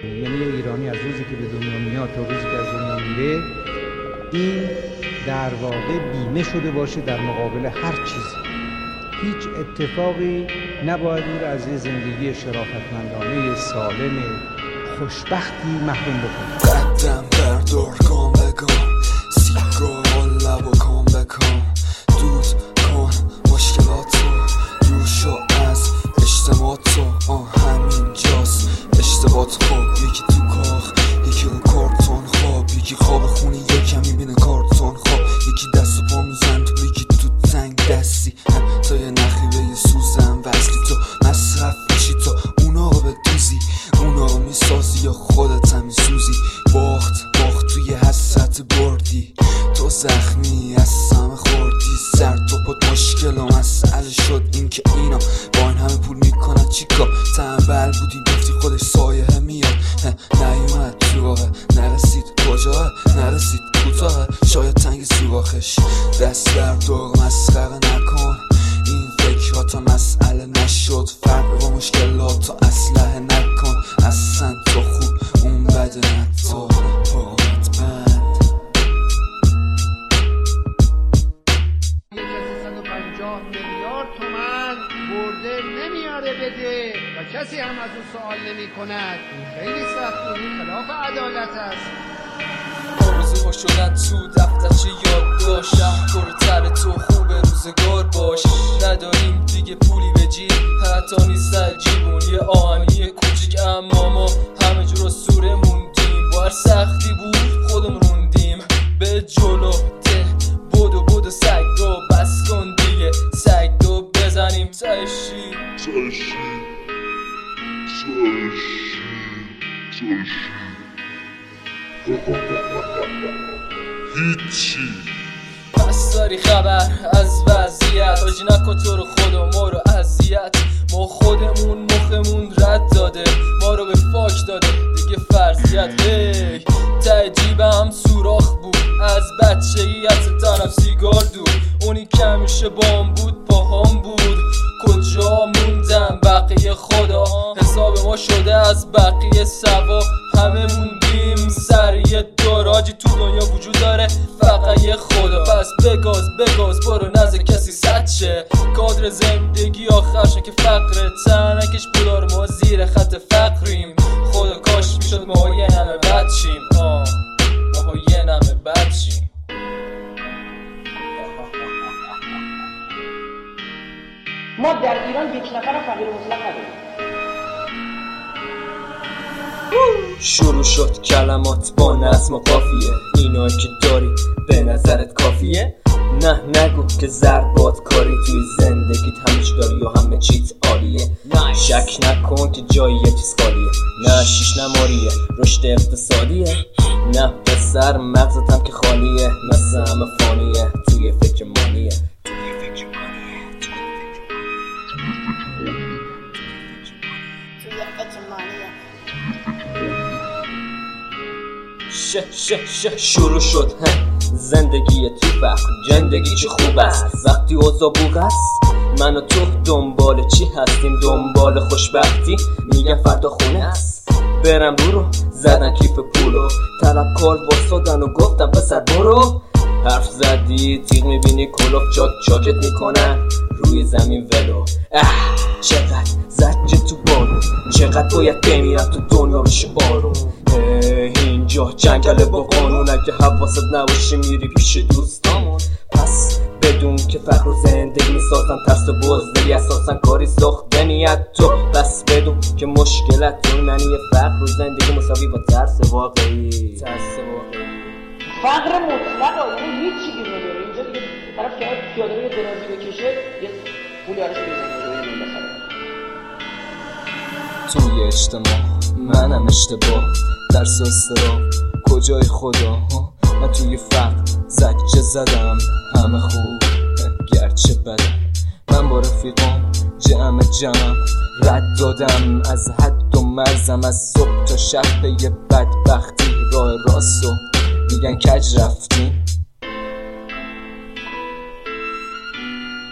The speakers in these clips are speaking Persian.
یعنی یه ایرانی از روزی که به دنیا میاد تا روزی که از دنیا میره، این در واقع بیمه شده باشه در مقابل هر چیزی. هیچ اتفاقی نباید او را از یه زندگی شرافتمندانه سالم خوشبختی محروم بکنه. قدم بردار گام به گام، سیگار لب و کام به کام، دود کن مشکلاتو، دور شو از اجتماعاتو. همین جاست اشتباهات خوب، یکی تو کاخ یکی رو کارتون خواب، یکی خواب خونی یکی میبینه کارتون خواب، یکی دست و پا میزن تو، یکی تو تنگ دستی تا یه نخی یه سوزن وصلی تو مصرف میشی تا اونا رو بدوزی، اونا رو میسازی یا خودت هم میسوزی. باخت توی حسرت بردی، تو زخمی از سم خوردی، سر تو پد مشکل و مسئله شد این که اینا با این همه پول میکنن چیکار. تنبل بودی گفتی خودش سایه میاد، نیومد تو راه، نرسید کجاه، نرسید کوتاه، شاید تنگ سوراخش. دست بردار مسخره نکن، این فکرات مسئله نشد، فرق با مشکلات تو اسلحه نکن. اصلا تو خوب اون بده نه تو پرامت بند. یه کسی 150 میلیارد تومن برده نمیاره بده و کسی هم از اون سوال نمی کند. خیلی سخت، این خلاف عدالت است. آرزوها شدن تو دفترچه یادداشت، شهرکار تو خوب روزگار باش. نداریم دیگه پولی به جیب، حتی نیست جیبون یه آهنی کوچیک، اما ما همه جور سوره موندیم. با هر سختی بود خودم روندیم به جلو، ته بودو سگ رو بس کن دیگه، سگ رو بزنیم تشی هیچی. پس داری خبر از وضعیت، آجی نکن تو رو خدا ما رو اذیت. ما خودمون مخمون رد داده، ما رو به فاک داده دیگه فرضیت. هی ته جیبم سوراخ بود از بچگیت، تنم سیگار دود، اونی که همیشه بام بود پاهام بود. کجا موندم بقیه خدا، حساب ما شده از بقیه سوا. همه موندیم سر یه دوراجی، تو دنیا وجود داره فقط یه خدا. پس بگاز برو نزد کسی صد شه، کادر زندگی آخرشن که فقر تنکش پولار ما زیر خط فقریم. خدا کاش میشد ما یه نمه بد شیم، ما یه نمه بد شیم. ما در ایران یک نفر فقیر مطلق نداریم. شروع شد کلمات با نظم و قافیه، اینا که داری به نظرت کافیه؟ نه نگو که ضربات کاری توی زندگیت همش داری و همه چیت عالیه. شک نکن که جایی یه چیز خالیه، نه شیش نماریه رشد اقتصادیه، نه پسر مغزت هم که خالیه، مثل همه فانیه توی فکر مانیه. شروع شد زندگی تو فقر، زندگی چه خوب است وقتی اوضاع بوق است. من و تو دنبال چی هستیم؟ دنبال خوشبختی، میگن فردا خونه است. برم رو زدن کیف پولو، طلبکار واسادن و گفتم پسر برو. حرف زدی تیغ میبینی کلوف چاکت میکنن روی زمین ولو. چقدر زجه تو بارو، چقدر باید بمیرم تو دنیا بشه بارون. اینجا جنگله با قانون، اگه حواست نباشه میری پیش دوستامون. پس بدون که فقر و زندگی میسازن، ترس و بزدلی اساسا کاری ساخته نیت تو. پس بدون که مشکلت تو معنی فقر و زندگی مساوی با ترس واقعی. فقر مطلق یعنی هیچی بیرون نداره. اینجا دیگه طرف کنار پیاده روی درازی بکشه یه پولی ازش بزنه روی این بخره. توی اجتماع منم اشتباه، درس و استراب کجای خدا. من توی فقر زجه زدم همه خوب گرچه بدم. من با رفیقام جمعم رد دادم از حد و مرزم، از صبح تا شب به یه بدبختی راه راست و میگن کج رفتیم.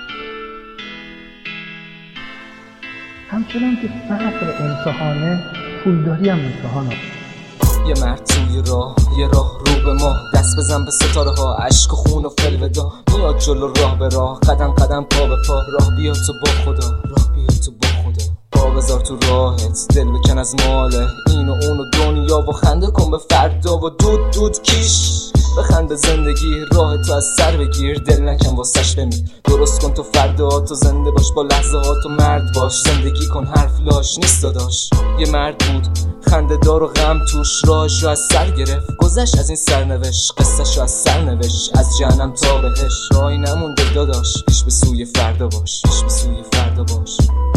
همچنان که فقر امتحانه، پولداری هم امتحانه. یه مرد توی راه، یه راه رو به ما، دست بزن به ستاره ها، عشق و خون و فلودا، میاد جلو راه به راه، قدم قدم پا به پا، راه بیا تو با خدا، راه بیا تو با خدا، پا بذار تو راهت، دل بکن از ماله این و اون و دنیا و خنده کن به فردا و دود دود کیش، بخند به زندگی، راه تو از سر بگیر، دل نکن واسش بمیر، درست کن تو فردا تو، زنده باش با لحظه ها تو، مرد باش زندگی کن، حرف لاش نیست داداش. یه مرد بود خنده دار و غم توش، راهش رو از سر گرفت، گذشت از این سرنوشت، قصهش رو از سر نوشت، از جهنم تا بهش راهی نمونده داداش، پیش به سوی فردا باش، پیش به سوی فردا باش.